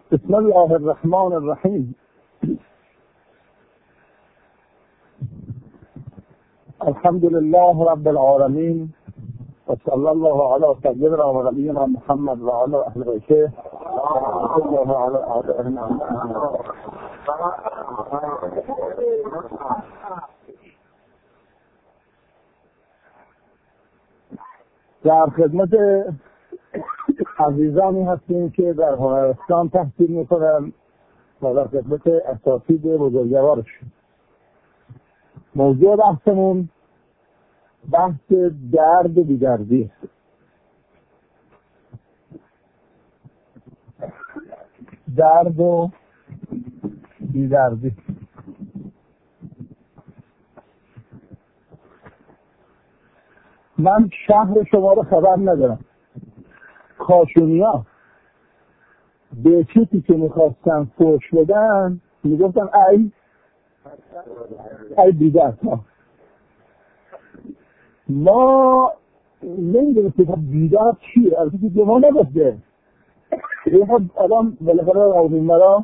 بسم الله الرحمن الرحیم. الحمد لله رب العالمین و صلی الله علی سیدنا و نبینا محمد و علی اهل بیته الله علی اعدائنا. در خدمت عزیزانی هستیم که در هنرستان تحصیل میکنن و در خدمت اساتید بزرگوارش. موضوع بحثمون بحث درد و بی‌دردی. درد و بی‌دردی. من شهر شما رو خبر ندارم. کاشونیا به چیزی که میخواستن فوش بدن میگفتن ای بیدرد ها. ما نمیدونیم که بیدرد چیه، از اینکه به ما نگفته یه خب الان بالاخره راوین مرا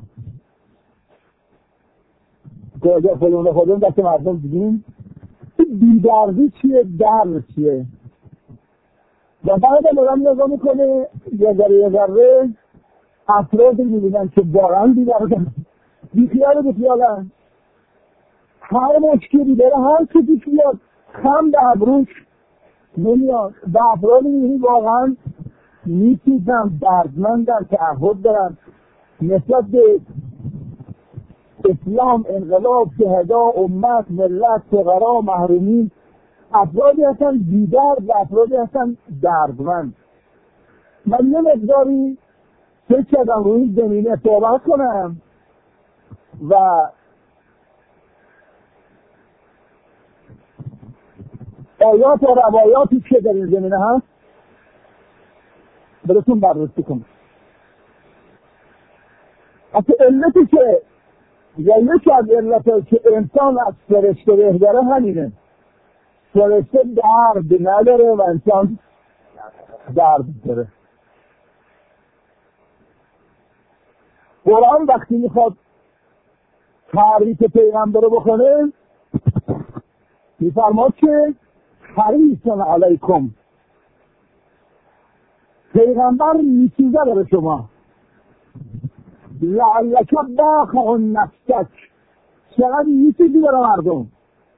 گاهی خودمون دست مردم دیدیم بیدردی چیه، درد چیه. و بعد هم آدم نگاه میکنه یه ذره افرادی میبینن که واقعا بیدردن، بیخیالن. هر مشکلی داره هر کسی بیاد خم به ابروش نمیاد. و افرادی میبینی واقعا میتیزن، دردمندن، تعهد دارن نسبت به اسلام، انقلاب، شهدا، امت، ملت، فقرا، محرومین. افرادی هستن بیدرد و افرادی هستن دردمند. من یه مقداری فکر کردم روی این زمینه صحبت کنم و آیات و روایاتی که در این زمینه هست براتون بررسی کنم. اصلا علتی که یا یکی از علتایی که انسان از فرشته بهتره همینه. فرشته درد نداره و انسان درد داره. قرآن وقتی میخواد تعریف پیغمبر رو بکنه میفرماد که حریص علیکم، پیغمبر میسوزه داره شما، لعلک باخع نفسک، چقدر میسوزی داره مردم.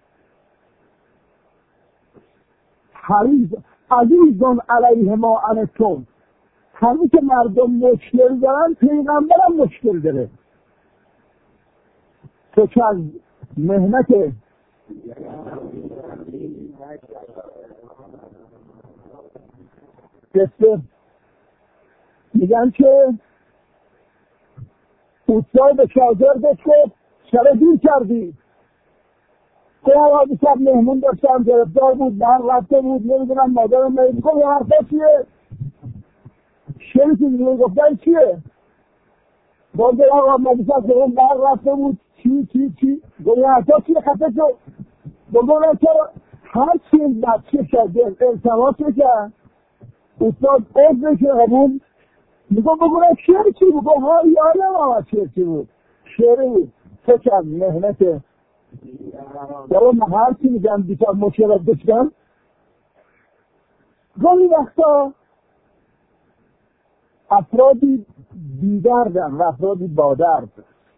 حریص عزیزون علیه ما عنتم، همین که مردم مشکل دارن پیغمبر هم مشکل داره. تو که از مهنت قصه میگن که استاد به شاگردش گفت چرا دیر کردی؟ آقا شب مهمون داشتم، گرفتار بود، در رفته بود، نمیدونم مادرم میگه گفت یه حرفا چیه؟ شریفی دیگه گفتن چیه؟ گفت آقا مادرم در رفته بود، چی؟ گفت یه حرفا چیه؟ خفه شد. گفت چرا؟ هر چی این بچه شاگرد التماس میکرد استاد عضوش قبول میگم بگونم شعر چی بود؟ گفت ها یادم آمد چی بود؟ شعر بود. تو که از مهنت در من هر چی میگم بیشتر مشکلات داشتم. گاهی وقتا افرادی بیدردن و افرادی با درد.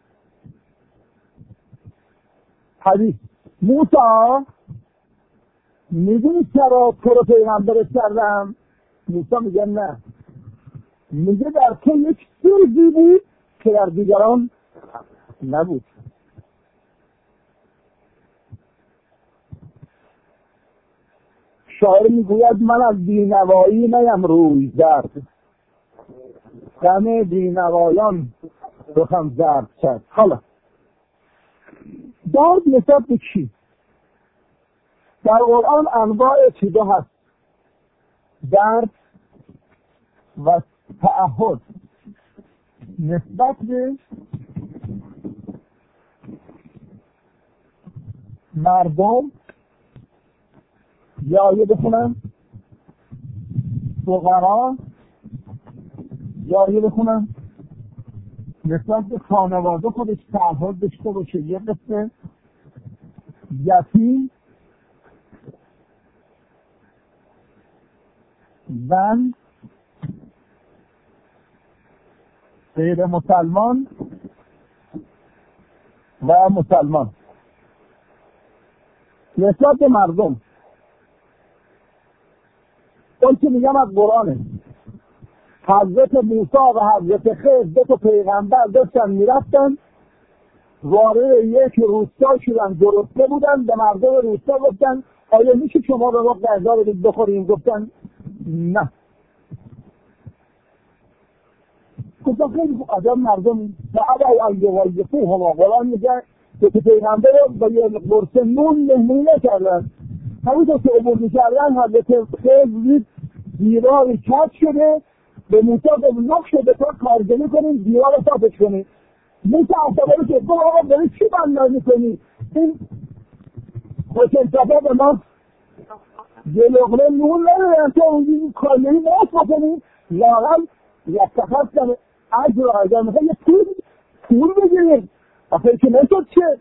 حدیث موسی میدونی چرا تو رو پیغمبرت کردم؟ موسی میگه نه، میگه در تو یک سوزی بود که در دیگران نبود. شاعر میگوید من از بینوایی نیم روی درد، غم بینوایان رخم زرد کرد. حالا درد نسبت به چی؟ در قرآن انواع چیزا هست. درد و تعهد نسبت به مردم. یا یه بخونم فقرا، یا یه بخونم نسبت به خانواده خودش تعهد داشته باشه یه قسمت یتیم، زن، غیر مسلمان و مسلمان. نسبت به مردم اون که میگم از قرآنه. حضرت موسی و حضرت خضر دو تا پیغمبر داشتن میرفتن وارد یک روستا شدن، گرسنه بودن، به مردم روستا گفتن آیا میشه شما به ما غذا بدید بخوریم؟ گفتن نه. گفتن خیلی خوب. عجب مردمی فابوا ان یضیفوهما. قرآن میگه که پیغمبر رو با یه قرص نون مهمونی نکردن. همونطور که عبور میکردن حضرت خضر دیواری کج شده، به موسی گفت نق شده تا کارگری کنیم دیوار رو صافش کنیم. موسی عصبانی که گفت آقا داری چی بندازی میکنی؟ این خوشنصفه به ما یه لقمه نون ندارن تو اونجی کارگری ناس بکنیم. لاغل یستخص اجر رو اگر میخوای یه پول بگیریم. آخه که نشد چه؟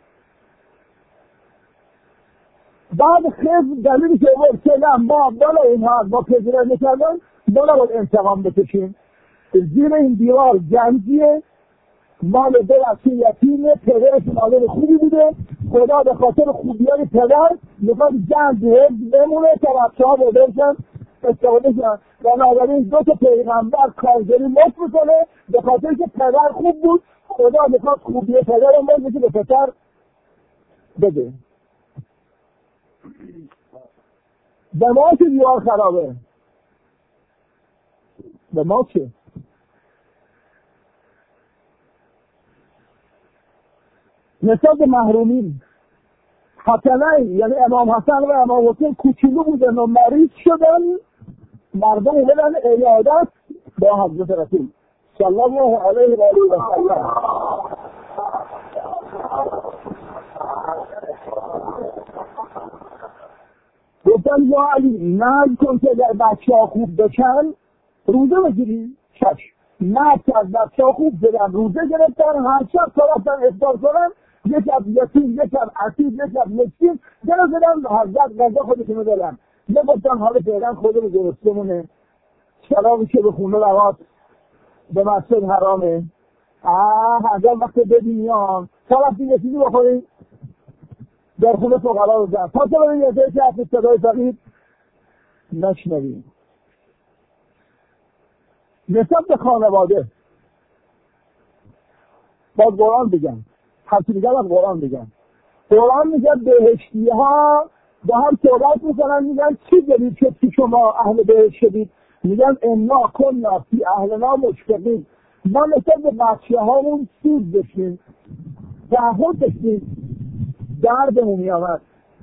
بعد خیلی دلیلی که ورسه ما بالا اینها با پذیره نکردن بالا باید انتقام بکشیم. زیر این دیوار گنجیه، مال دو بچه یتیمه، پدرش مادر خوبی بوده، خدا به خاطر خوبیای پدر میخواد گنج بمونه تا بچه ها بودرشن استفاده شن. بنابراین دو تا پیغمبر کارگری مفت میکنه به خاطر که پدر خوب بود، خدا میخواد خوبی پدر رو مفت به پدر بده. به ما که دیوار خرابه، به ما چه؟ نسبت محرومین حسنین یعنی امام حسن و امام حسین کوچولو بودن و مریض شدن، مردم اومدن عیادت با حضرت رسول صلی الله علیه و آله و سلم. گفتن یا علی نظر کن که در بچه ها خوب بشن روزه بگیری؟ چشم. نظر که از بچه ها خوب بدن روزه گرفتن، هر شب تا رفتن افطار کنن، یک از یتیم، یک از اسیر، یک از مسکین گرفتن حضرت غذا خودشونو دادن. نگفتن حالا فعلا خودمون گرسنمونه، شرابی که به خونه روات به مسجد حرامه، حضرت وقت بدینیان تا وقتی یه چیزی بخوریم در خونه فقرا رو زن تا تا برای یه که اصلی صدای فقیر نشنویم. نسبت به خانواده باز قرآن بگم، هرچی بگم از قرآن بگم. قرآن میگه بهشتی ها با هم صحبت میکنن، میگن چی دارید که شما اهل بهشت شدید؟ میگن انا کننا فی اهلنا مشفقین. ما نسبت به بچه هامون سود داشتیم، تعهد داشتیم، دردمون میامد.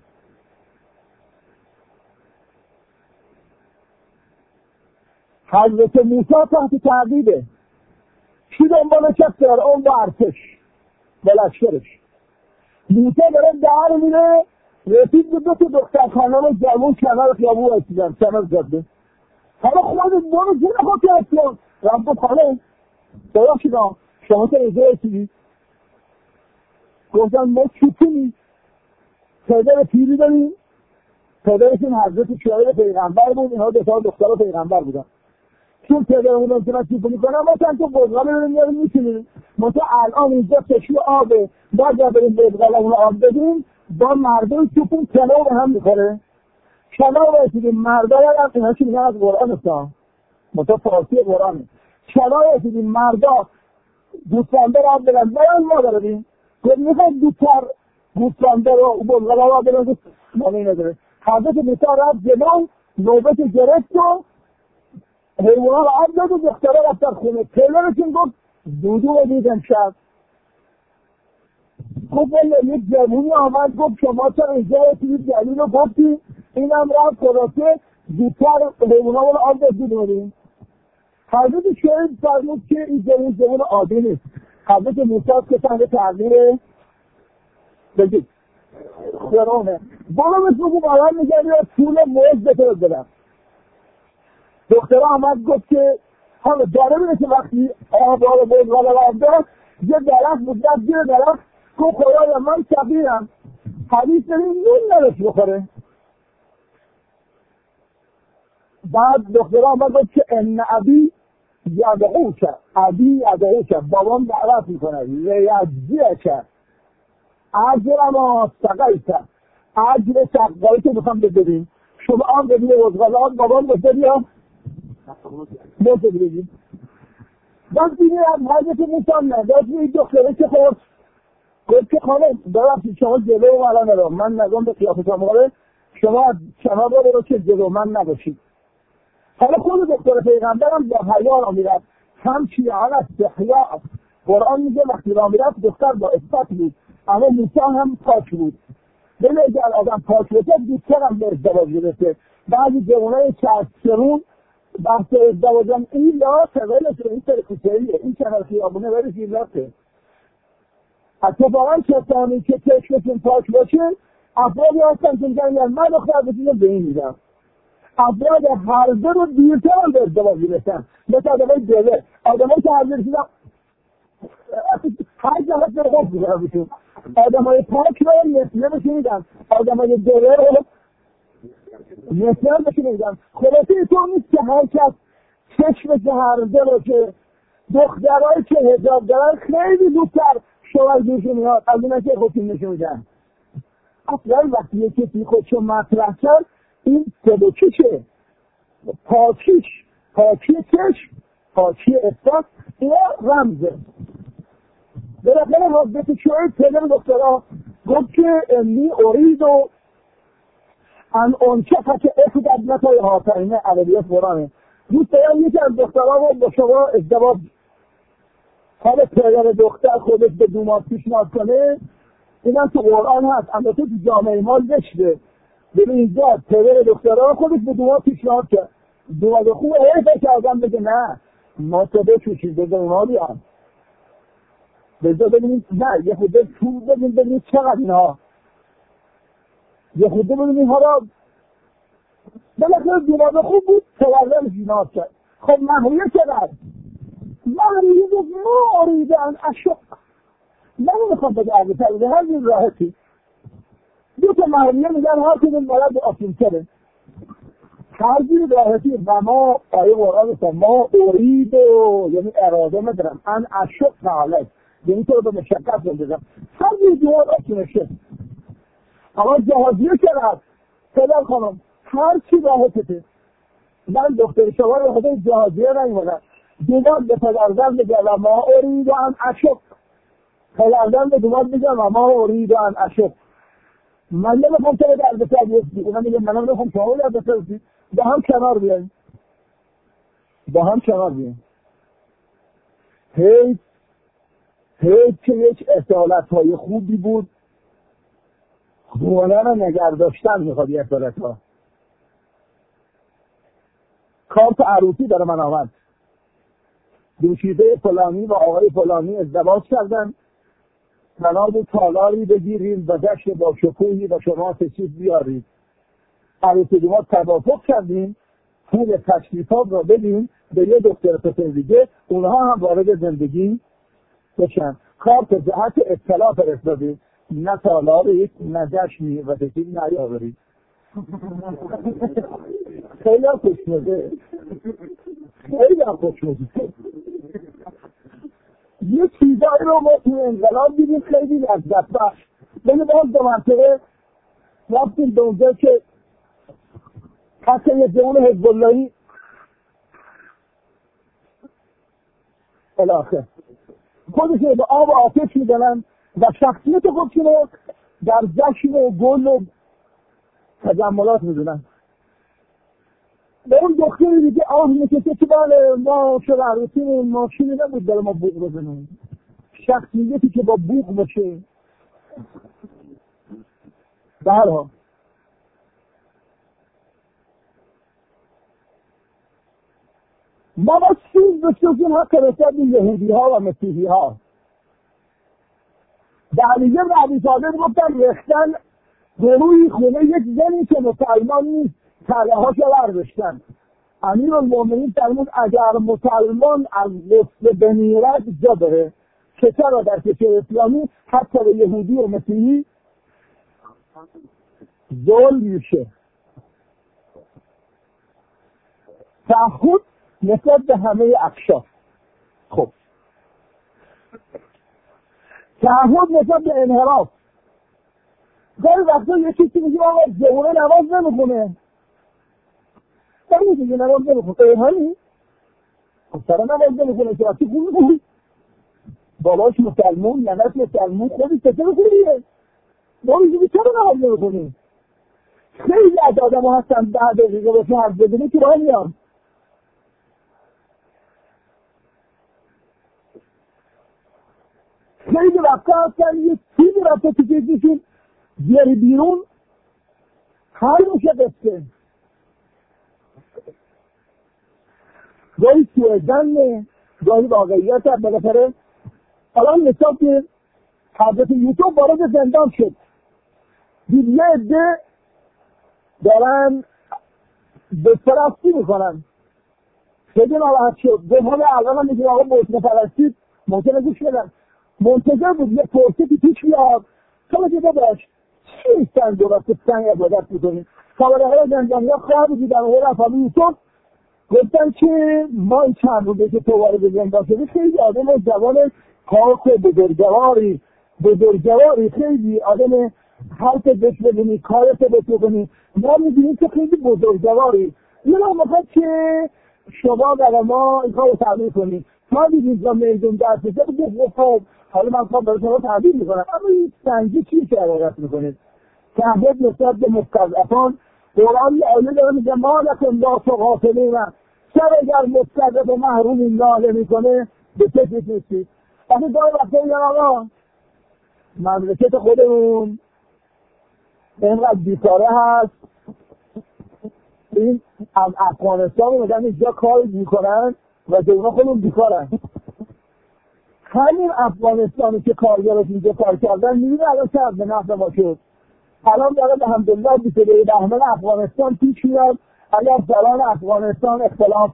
حضرت موسی تحت تعقیبه، چی دنبال کس در اون با ارتش و لشکرش. موسی داره در میره، رسید به دو تا دختر خانم جوان کنار خیابون رسیدن، کنار جاده. حالا خودت برو جون خود که کن رب خانم ببخشید شما که اینجا رسیدید. گفتن ما چوتونی پدر پیری داریم، پدرشون حضرت شعیب پیغمبر بود، اینها دو تا دختر پیغمبر بودن. چون پدرمون نمیتونن چوتونی کنن ما چند تا بزغاله رو میاریم میتونیم. ما تا الان اینجا چشم آبه، باید بریم بزغالمون رو آب بدیم، با مردم چوپون کنار به هم میخوره. کنار رسیدیم مردا هم اینا که میگن از قرآن هستن، متا فارسی قرآنه. کنار رسیدیم مردا گوسفنده رو آب بدن، باید ما داریم که میخواد دوتر گوسفنده رو بزغاله رو آب بدن، مانعی نداره. حضرت موسی رفت جلو، نوبت گرفت و حیوانا رو آب داد و دخترها رفتن خونه. پدرشون گفت دودو بدید امشب. گفت یک جوونی آمد گفت شما چرا اینجا رسیدید دلیل رو گفتی، اینم رفت خلاصه زودتر حیوانا رو آب داد دود بدیم. حضرت شعیب فرمود که این جوون عادی نیست. حضرت موسی که تحت تغییر بگید فرعونه بالا مثل که بالا میگن یا طول موز بهتر بدم. دخترها آمد گفت که حالا داره بینه که وقتی آبا رو بزغاله رو آب داد یه درخت بود رفت زیر درخت گفت خدایا من فقیرم، حدیث داریم نون نداشت بخوره. بعد دخترها آمد گفت که ان ابی یدعوک، ابی یدعوک، بابام دعوت میکنه لیجزیک اجر ما سقیت، اجر سقایی که میخوام بدیم شما آن بدید وزغالات بابام گفته بیا موزه بگید. وقتی میرم حضرت موسی نداشت این دختره که خورد گفت که خانم ببخشید شما جلو من نرو، من نگم به قیافت مقابل شما کنار رو که جلو من نباشید. حالا خود دختر پیغمبرم با حیا را میرفت، همچی علت بحیا. قرآن میگه وقتی را میرفت دختر با عفت بود، اما موسی هم پاک بود. بله اگر آدم پاک بشه دوستر هم به ازدواج برسه. بعضی جوانای چرسرون بحث ازدواجم این لا سوالش این سرکوچهیه، این چنل خیابونه ولی فیلاته. اتفاقا کسانی که چشمشون پاک باشه افرادی هستن که میگن من دختر بسیده به این میدم. افراد هر دو رو دیرتر هم به ازدواج برسن، مثل آدمای دله، آدمایی که هر دو رسیدن هر جهت به خوب بگرم بشون، آدمای پاک رو مثله بشونیدن، آدمای دله رو مثله بشونیدن. خلاصه تو نیست که هر کس چشمش هر دو رو که دخترهایی که حجاب دارن خیلی زودتر شوهر جوشون میاد از اونها که خودشون نشون میدن. اصلا وقتی یکی کسی خودشون مطرح کرد این سبکیشه، پاکی چشم، پاکی احساس، اینا رمزه. بالاخره حضرت شعیب پدر دخترها گفت که انی ارید و ان انکحک احدی ابنتای هاتین، ادبیات قرآنه، دوست دارم یکی از دخترها رو با شما ازدواج. حالا پدر دختر خودش به دومات پیشنهاد کنه، اینا تو قرآن هست، اما تو جامعه ما نشده. ببین اینجا پدر دخترها خودش به دومات پیشنهاد کرد، دومات خوبه حیفه که آدم بگه نه ما تو بچوشید بذار اونا بیان، بذار ببینیم نه یه خود تو ببینیم چقدر اینها، یه خود ببینیم اینها را بالاخره دومات خوب بود پدرم پیشنهاد کرد. خب مهریه چقدر؟ مهریه گفت ما آریدن اشق، من میخوام بگه اگه تبیده هر این راحتی دو تا مهریه میگن هر کدوم بلد آسیم تره هر جور راحتی. و ما آیه قرآن بسن ما ارید و یعنی اراده مدرم ان اشق نعلک، یعنی تو رو به مشکت بندازم هر جور دوار آسیمشه. اما جهازیه چقدر؟ پدر خانم هر چی راحتته، من دختر شما رو خدا جهازیه نمیدم دوار به پدرزن بگم و ما ارید و ان اشق، پدرزن به دوار بگم و ما ارید و ان اشق. من نمیخوام تو رو در بسر بیستی، اونا میگه من نمیخوام شما رو در بسر بیستی، با هم کنار بیاییم، با هم کنار بیاییم. حیث که یک اصالت های خوبی بود، خونه رو نگرداشتن میخواد یه اصالت ها. کارت عروسی داره من آمد، دوشیزه فلانی و آقای فلانی ازدواج کردن، بنا بود تالاری بگیریم و دشت با شکوهی و شما چیز بیارید. عروسی ما توافق کردیم پول تشریفات را بدیم به یه دکتر پسر دیگه، اونها هم وارد زندگی بشن. کارت جهت اطلاع فرستادیم، نه تالاری نه جشنی و تشریف نیاورید. خیلی هم خوشمزه، خیلی هم خوشمزه. یه چیزایی رو ما تو انقلاب دیدیم خیلی لذت بخش. بله باز دو منطقه رفتیم به اونجا که حتی یه جوان حزب اللهی الاخر خودش رو به آب و آتش میدنن و شخصیت خودشون رو در جشن و گل و تجملات میدونن. به اون دختری دیگه آه میکشه که بله ما شد عروسیمون ماشینی نبود داره ما بوق بزنیم، شخصیتی که با بوق باشه. برها ما با سیز بسیزیم حق رسد یهودی ها و مسیحی ها. دعلیه و عبی طالب گفتن رختن گروهی خونه یک زنی که مسلمان نیست تله هاشو برداشتن. امیر المومنین فرمود اگر مسلمان از غسل بمیرد جا داره، که چرا در کشور اسلامی حتی به یهودی و مسیحی ظلم میشه. تعهد نسبت به همه اقشار. خب تعهد نسبت به انحراف. گاهی وقتا یه چیزی میگیم آقا جمهوره نماز نمیخونه، دیگه نماز نمیخونه ایهانی خب سر نماز نمیخونه که وقتی خون میخونه باباش مسلمون ننش مسلمون خودی چطه بکنیه نمیدونی چرا نماز نمیخونی. خیلی از آدم ها هستن 10 دقیقه باشون حرف بزنی که راه میان. خیلی وقتا هستن یه چیزی رفته تو کشیشون بیاری بیرون حل میشه قصه. گاهی سوءظنه، گاهی واقعیت هست. بالاخره الان نصاب که حضرت یوسف وارد زندان شد، دید یه عده دارن بتپرستی میکنن، خیلی ناراحت شد. گفت اول هم میگه آقا بتپرستی پرستی ممکنه گوش بدن. منتظر بود یه فرصتی پیش بیاد تا که داشت چی ایستن درست سنگ عبادت میکنیم. خبرهای زندانیا خواه بودیدن و رفت یوسف گفتن که ما این چند روزه که تو وارد زندان شدی خیلی آدم جوان پاک و بزرگواری خیلی آدم حرف بهش ببینی کارت بهش بکنی ما میبینیم که خیلی بزرگواری. یه را میخواد که شما برای ما این کار رو تعبیر کنید. ما دیدیم که میدون دست بزر بگه خب حالا من خواهم برای شما تعبیر میکنم اما این سنگی چی که عبارت میکنید؟ تعبیر نسبت به مستضعفان. قرآن یه آیه داره میگه ما لکن لا تقاتلون، چرا اگر مستضعف و محروم این ناله میکنه به کسی نیستید. وقتی داره وقتی میگن آقا مملکت خودمون اینقدر بیکاره هست، این از افغانستان میگن اینجا کار میکنن و جونا خودمون بیکارن. همین افغانستانی که کارگرش اینجا کار کردن میبینه الان چه به نفع ما شد. الان داره الحمدلله 22 بهمن افغانستان پیش میاد. اگر سران افغانستان اختلاف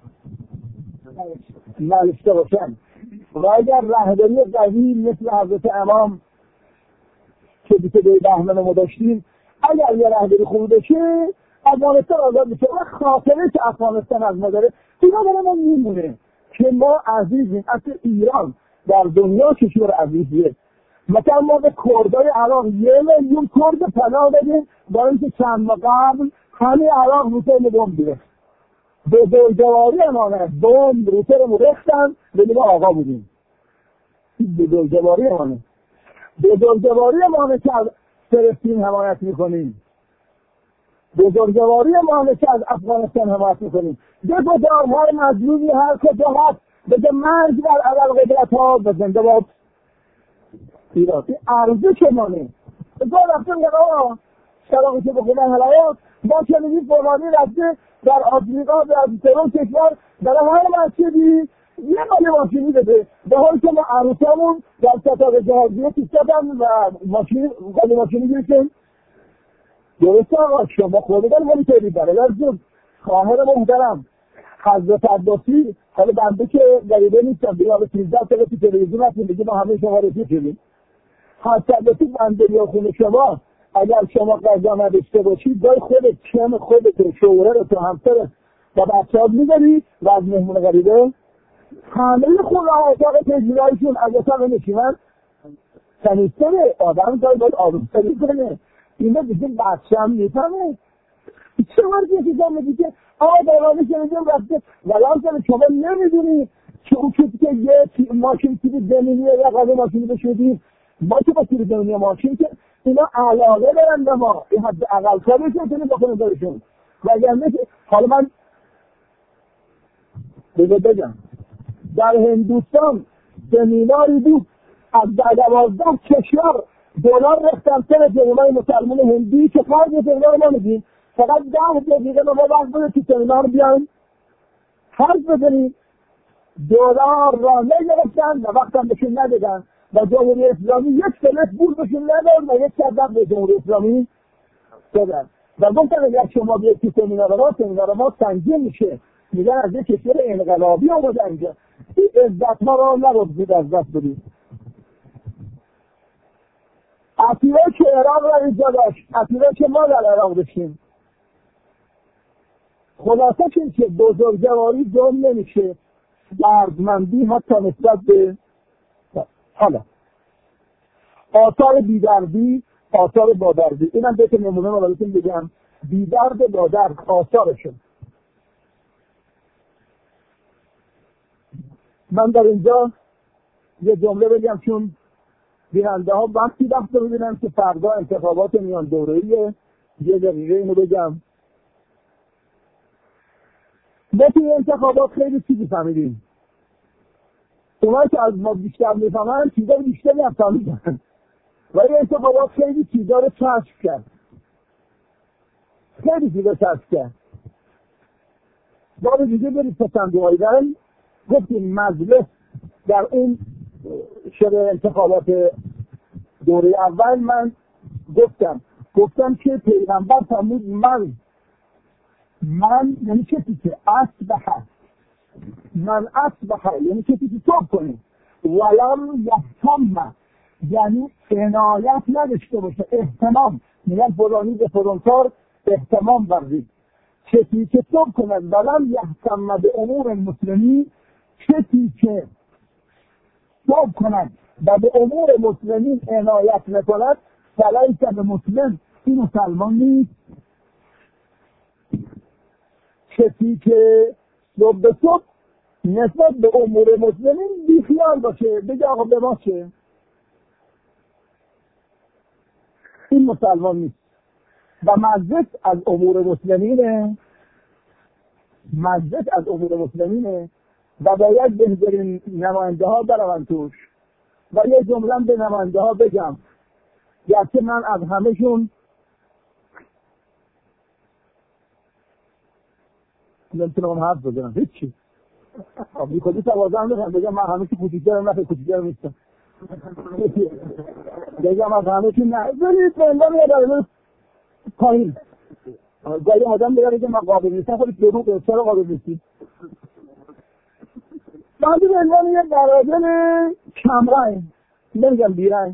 نداشته باشن و اگر رهبری قوی مثل حضرت امام که 22 بهمن ما داشتیم اگر یه رهبری خوب بشه افغانستان آزاد میشه و خاطره که افغانستان از ما داره اینا برای ما میمونه که ما عزیزیم. اصلا ایران در دنیا کشور عزیزیه. مثلا ما به کردای عراق 1 میلیون کرد پناه بدیم با اینکه چند ماه قبل همه عراق روسر بمب گرفت. بزرگواری امانه بمب روسر رختن بدیم آقا بودیم. بزرگواری امانه که از فلسطین حمایت میکنیم، بزرگواری امانه که از افغانستان حمایت میکنیم. دو دارها مظلومی هر کجا هست بگه مرگ بر علیه قدرت ها و زنده باد ایران. این ارزش مانه بگه رفتن که آقا شراقی که بخونن حلایات ما شنیدیم فلانی رفته در آفریقا در ترون کشور در هر مسجدی یه مالی ماشینی بده به حالی که ما عروسامون در ستاق جهازیه تیستادن و مالی ماشینی گرفتیم. درسته آقا شما خودتان مالی تولید برادر جون خواهر محترم حضرت عباسی. حالا بنده که غریبه نیستم دیگه حالا 13 ساله تو تلویزیون هستیم دیگه ما همه شما رسید شدیم. حضرت عباسی بنده یا خونه شما اگر شما قضا نداشته باشید دای خودت چم خودت شوهر رو تو همسر و بچه‌ها می‌بری و از مهمون غریبه همه خونه ها اتاق تجمیلایشون از اتاق نشیمن سنیستره آدم باید آروم سری کنه. اینا دیگه بچه هم میفهمه چه وقتی که جا میگی که دارانه شنیدیم رفته ولان کنه شما نمیدونی که اون چیزی که یه ماشین تیبی زمینیه یا قضا ماشینی بشودیم ما که با تیبی زمینی ماشین که اینا علاقه دارن به ما این حد اقل کارشون کنیم بکنه دارشون و اگر حالا من بگم در هندوستان سمیناری بود از 12 کشور دلار رفتن سر جمعه مسلمان هندی که خارج سمینار ما میگیم فقط 10 دقیقه ما وقت بده تو سمینار بیایم حرف بزنیم. دلار را نگرفتن و وقتم بهشون ندادن و جمهوری اسلامی یک فلس بول بهشون ندادن و یک صدق به جمهوری اسلامی دادن و گفتن اگر شما بیاید تو سمینار ما سنگین میشه. میگن از یک کشور انقلابی آمده اینجا این عزت ما را نباید از دست بدید. اسیرایی که عراق را اینجا داشت، اسیرایی که ما در عراق داشتیم. خلاصه که بزرگواری جرم نمیشه، دردمندی حتی نسبت به حالا آثار بیدردی، آثار بادردی. اینم به که نمونه ما براتون بگم، بیدرد بادرد آثارشون. من در اینجا یه جمله بگم چون بیننده ها وقتی دفته ببینن که فردا انتخابات میان دوره‌ایه، یه دقیقه اینو بگم. ما توی انتخابات خیلی چیزی فهمیدیم. اونایی که از ما بیشتر میفهمن چیزا بیشتری هم فهمیدن، ولی انتخابات خیلی چیزا رو کشف کرد. خیلی چیزا کشف کرد. بار دیگه برید پسندوهایدن گفتیم مجلس در اون شب انتخابات دوره اول من گفتم که پیغمبر فرمود من یعنی کسی که اصبح یعنی کسی که توب کنه ولم یهتم، یعنی عنایت نداشته باشه، اهتمام، میگن فلانی به فلانکار اهتمام ورزید. کسی که توب کنه ولم یهتم به امور مسلمین، کسی که توب کند و به امور مسلمین عنایت نکند فلیس به مسلم، این مسلمان نیست. کسی که صبح به صبح نسبت به امور مسلمین بیخیال باشه، بگه آقا به ما چه، این مسلمان نیست. و مجلس از امور مسلمینه و باید بهترین نماینده ها برون توش. و یه جمله به نماینده ها بگم، گرچه من از همهشون نمیتونم حرف بزنم، هیچی بیخودی توازن بگم من همه که کوچیک‌ترم نه کوچیک‌ترم نیستم، بگم از همهشون نه برید بندم یه داره پایین گاهی آدم بگه من قابل نیستم، خودی دروغه، چرا قابل نیستی؟ من به عنوان یه برادر کمرنگ، نمیگم بیرنگ،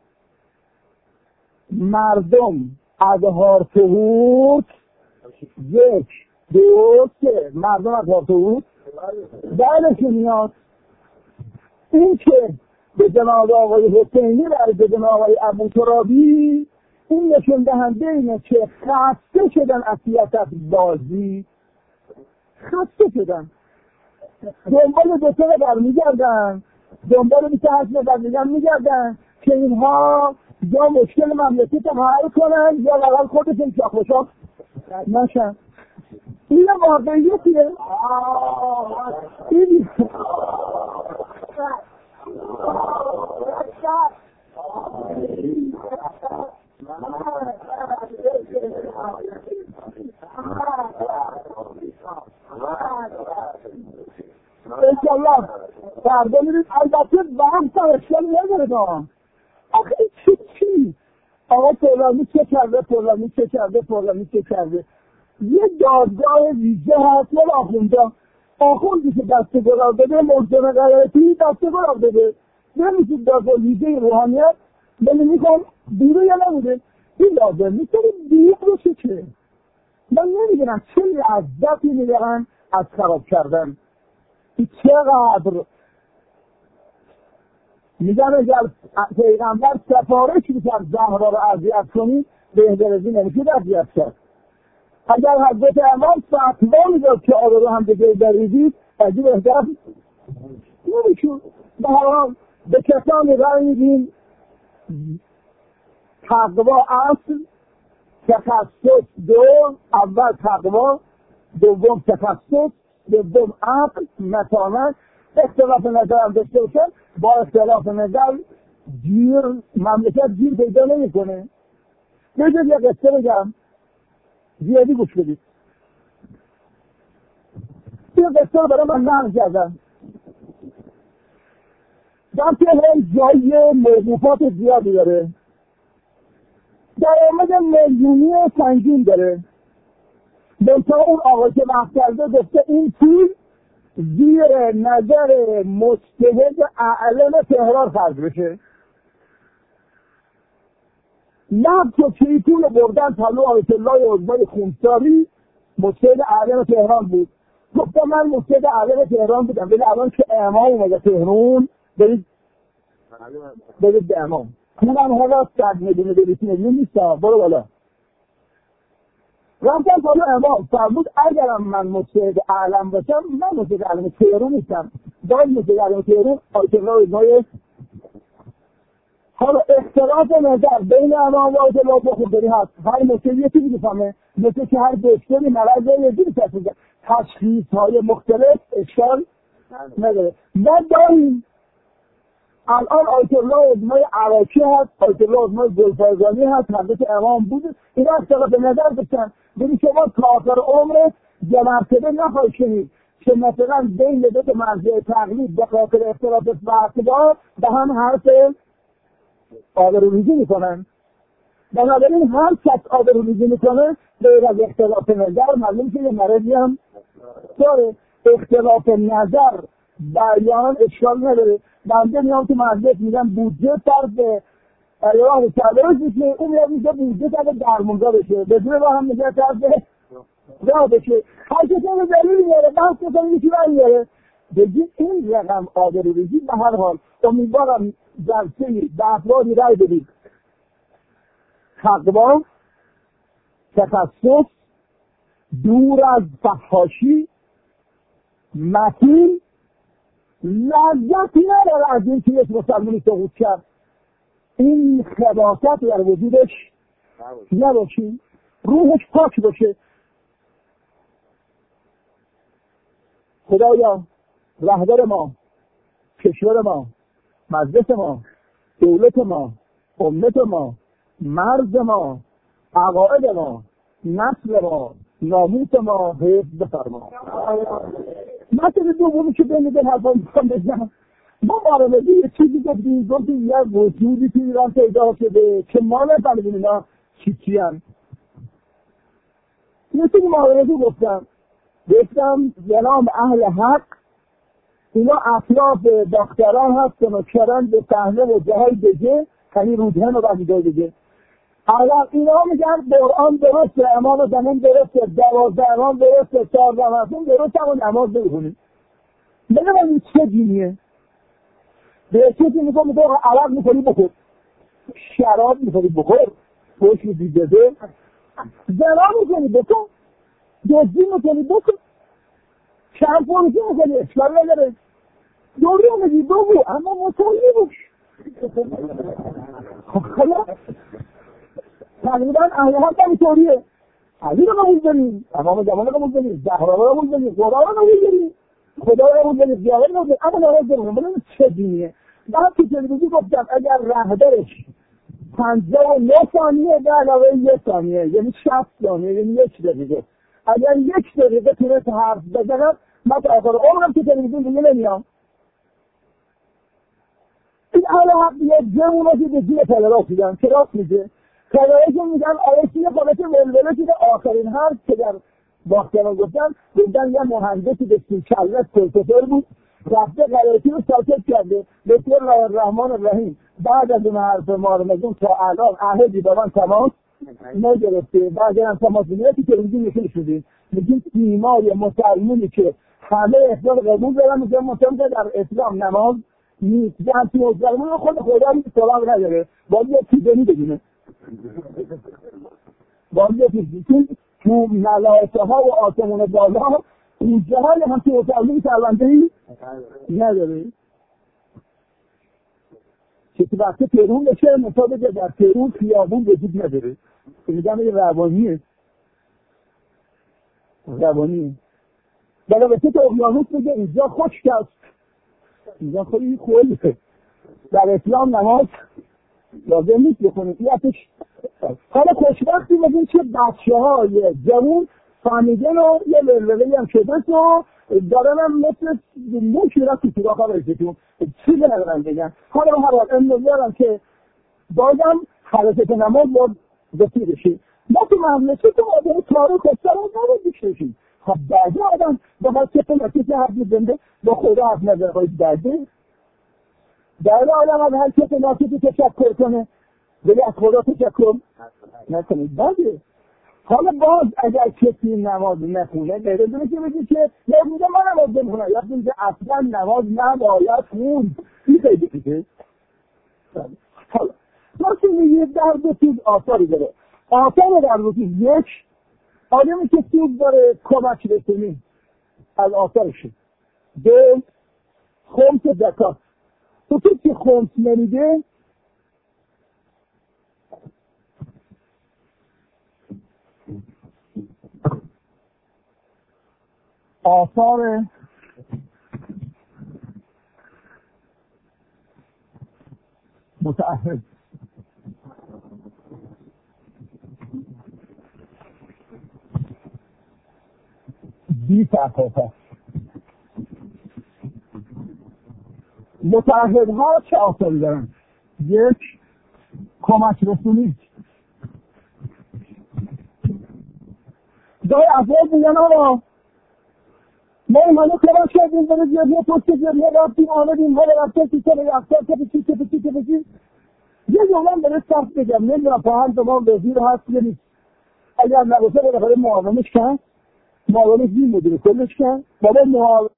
مردم از هارتووت یک دو سه، مردم از هارتووت بعدشون میاد. این که به جناب آقای حسینی و به جناب آقای ابوترابی، این نشون دهنده اینه که خسته شدن از سیاست بازی، خسته شدن، دنبال دوتا نفر میگردن، دنبال 28 نفر میگردن که اینها یا مشکل مملکت رو حل کنن یا لقل خودشون شاخ نشن. این واقعیتیه. این انشالله فردا میرید. البته وهم تا اشکال نداره دارم. آخه چی؟ آقا فلانی چه کرده یه دادگاه ویژه هست ولی آخوندی که دست گلاب بده مجرم غیرتی دست گلاب بده، نمیشید دادگاه ویژه روحانیت ولی میخوام بیرو یا نبوده این لازم میتونی بیرو باشه. که من نمیدونم چه لذتی میدارن از خراب کردن. چقدر میگن اگر پیغمبر سفارش میکرد زهرا رو اذیت کنید بهتر از این نمیشود اذیت کرد. اگر حضرت امام فتوا میداد که آب رو هم دیگه بریزید از این بهتر نمیشود. به هر حال به کسانی رای میدیم تقوا اصل، تخصص دو، اول تقوا، دوم تخصص، دوم عقل، متانت. اختلاف نظر هم داشته باشن، با اختلاف نظر مملکت گیر پیدا نمی کنه. بذار یه قصه بگم، زیادی گوش بدید. یه قصه رو برای من نقل کردن. در که جای موقوفات زیادی داره، درآمد میلیونی سنگین داره. منتها اون آقای که وقت کرده گفته این پول زیر نظر مجتهد اعلم تهران خرج بشه. نفت و کیتون رو بردن پلو آیت الله عظمای خونساری مجتهد اعظم تهران بود. گفتم من مجتهد اعظم تهران بودم، ولی الان که امام اومده تهران برید به امام. اونم حالا 100 میلیون 200 میلیون نیست، برو بالا. رفتم بالا امام فرمود اگرم من مجتهد اعلم باشم، من مجتهد اعلم تهران نیستم، باید مجتهد اعلم تهران آیت الله عظمای. حالا اختلاف نظر بین امام و آیت الله بخورداری هست. هر مجتهد یه چیزی میفهمه، مثل که هر دکتری مرض یه جوری تشخیص تشخیص‌های مختلف اشکال نداره. ما داریم الان آیت الله عظمای عراقی هست، آیت الله عظمای گلفایزانی هست، حضرت امام بود. اینا اختلاف نظر داشتن. ببین شما تا آخر عمرت یه مرتبه نخواهید شنید که مثلا بین دو تا مرجع تقلید به خاطر اختلاف فرق‌ها به هم حرف آبروریزی میکنن. بنابراین هر کس آبروریزی میکنه غیر از اختلاف نظر معلوم که یه مرضی هم داره. اختلاف نظر بیان اشکال نداره. بنده میام تو مجلس میگم بودجه فرد راه سلامت بشه، اون میاد میگه بودجه فرد درمونگاه بشه، بدون با هم میگه فرد راه بشه. هر کسی رو دلیل میاره، بحث کنه یکی برمیاره. بگید این رقم آبروریزی. به هر حال امیدوارم جلسه به افرادی رای بدید تقوا، تخصص، دور از فحاشی، متین، لذتی نداره از این که یک مسلمانی سقوط کرد. این خباثت در وجودش نباشی، روحش پاک باشه. خدایا رهبر ما، کشور ما، مجلس ما، دولت ما، امت ما، مرز ما، عقاید ما، نسل ما، ناموس ما حفظ بفرما. مثل دومی که بین دل حرفا میخوام بزنم، ما معرضه یه چیزی گفتیم یه وجودی توی ایران پیدا شده که ما نفهمیدیم اینا چی هن. یه چیزی معرضه گفتم به نام اهل حق، اینا اطلاف دختران هستن و کرن به صحنه و جاهای دیگه، یعنی رودهن و بعضی جای دیگه. الان اینا میگن قرآن درسته، امام زمان درسته، 12 امام درسته، 14 امام درسته، اما نماز نمیخونیم. بگم این چه دینیه؟ به چیزی میگم عرق میکنی بخور، شراب میکنی بخور، خوش دیده زنا میکنی بکن، دزدی میکنی بکن، چند پونزی میکنی اشکال نداره، دوری میگی بگو، اما مسلی باش. خلا تقریبا اهل حق هم طوریه. علی رو قبول داریم، امام زمان رو قبول داریم، زهرا رو قبول داریم، قرآن رو قبول داریم، خدا رو قبول داریم، دیگه رو قبول داریم، اما نراز داریم. ببینید چه دینیه. بعد که تلویزیون گفتم اگر رهبرش 59 ثانیه به علاوه 1 ثانیه، یعنی 60 ثانیه، یعنی 1 دقیقه، اگر 1 دقیقه تونست حرف بزنم من تا آخر عمرم که تلویزیون دیگه نمیام. این اهل حق یه جمعونه که به زیر پدرات میگن که راست میگه. پدراتون میگن آیسی یه خالت ولوله که آخرین حرف که در باختران گفتن یه مهندسی به سیکلت پروفسور بود، رفته غلطی رو ساکت کرده. بسم الله الرحمن الرحیم. بعد از اون حرف مارمزون تا الان عهدی با من تماس نگرفته. بعد از تماس میگه که روزی نشون شدید. میگیم ایمای مسلمونی که همه اسلام قبول دارن، میگم مسلمان در اسلام نماز نیست. جمعی مسلمان خود خدا رو سلام نداره. باید یه چیزی بدونه. باید یه چیزی تو ملائکه ها و آسمان بالا این جهال هم که مسلمان سروندهی نداره. که تو وقتی تهرون بشه مطابقه در تهرون خیابون وجود نداره. میگم یه روانیه. بلکه تو اقیانوس بگه اینجا خشک است، اینجا خیلی خوله. در اسلام نماز لازم نیست بخونید. حالا خوشبختی بگیم که بچه های جوون فهمیدن و یه لوله‌ای هم شده و دارن هم مثل موش میرن تو سیگاه ها برسیتون چیزی ندارن بگن. حالا هر حال امروزیارم که بازم حرکت نماز باید بسی بشید. ما تو مملکت تو آدم تاریخ خستر هم نباید بشید. خب بعدی آدم با حرکت نتیجه حرف میزنده با خدا حرف نظر باید بعدی بعد آدم از حرکت نتیجه تشکر کنه. بگه از خدا تشکر نکنید. بده. حالا باز اگر کسی نماز نخونه غیر دونه که بگی که یا میگه من نماز نمیخونم یا میگه اصلا نماز نباید خوند. این خیلی دیگه. حالا راستون میگه در دو چیز آثاری داره. آثار در دو چیز، یک آدمی که سود داره کمک رسونی از آثارشه. دو خمس زکات. تو که خمس نمیده آثار متعهد بی تفاوت. متعهدها چه آثاری دارن؟ یک کمک رسونی. جای افراد میگن آقا ما این همه کارا کردیم برای جریه پشت جریه رفتیم آمدیم حالا رفتیم سیستم یفتار که بشید یه جمعه برای سخت بگم نمیدونم پاهم زمان وزیر هست یا نیست. اگر نباشه بالاخره معاونش کن معاونش این مدیر کلش کن بابا معاون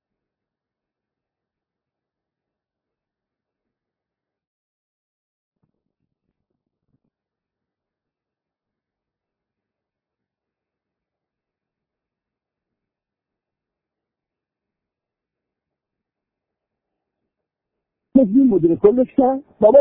مدیر کلش کن بابا